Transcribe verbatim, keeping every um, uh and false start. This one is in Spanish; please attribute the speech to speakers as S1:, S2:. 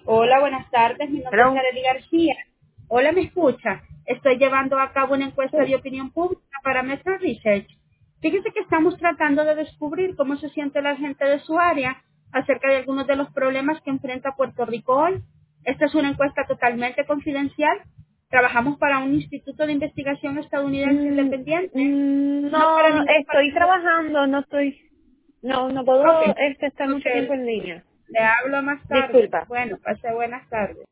S1: Hola, buenas tardes. Mi nombre es
S2: Hello.
S1: Arely García. Hola, ¿me escucha? Estoy llevando a cabo una encuesta de
S2: Sí.
S1: opinión pública para Metro Research. Fíjese que estamos tratando de descubrir cómo se siente la gente de su área acerca de algunos de los problemas que enfrenta Puerto Rico hoy. Esta es una encuesta totalmente confidencial. Trabajamos para un instituto de investigación estadounidense
S2: Mm,
S1: independiente,
S2: mm,
S1: no para
S2: no,
S1: ningún
S2: estoy
S1: partido.
S2: trabajando, no estoy, no, no
S1: Ok,
S2: puedo este, estar mucho tiempo
S1: ok.
S2: en línea.
S1: Le hablo más tarde.
S2: Disculpa.
S1: Bueno, pase buenas tardes.